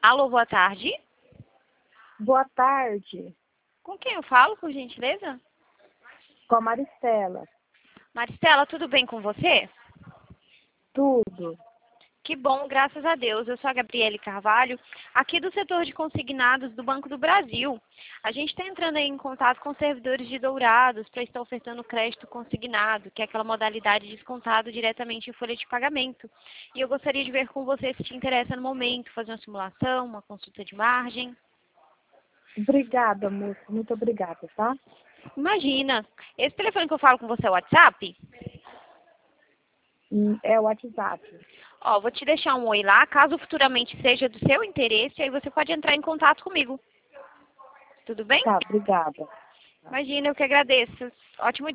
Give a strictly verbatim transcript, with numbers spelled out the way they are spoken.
Alô, boa tarde. Boa tarde, Com quem eu falo, por gentileza? com a Maristela. Maristela, tudo bem com você? Tudo. Que bom, graças a Deus. Eu sou a Gabriele Carvalho, aqui do setor de consignados do Banco do Brasil. A gente está entrando aí em contato com servidores de Dourados para estar ofertando crédito consignado, que é aquela modalidade de descontado diretamente em folha de pagamento. E eu gostaria de ver com você se te interessa no momento, fazer uma simulação, uma consulta de margem. Obrigada, moça. Muito obrigada, tá? Imagina, esse telefone que eu falo com você é o WhatsApp? Hum, É o WhatsApp. Ó, vou te deixar um oi lá, caso futuramente seja do seu interesse, aí você pode entrar em contato comigo. Tudo bem? Tá, obrigada. Imagina, eu que agradeço. Ótimo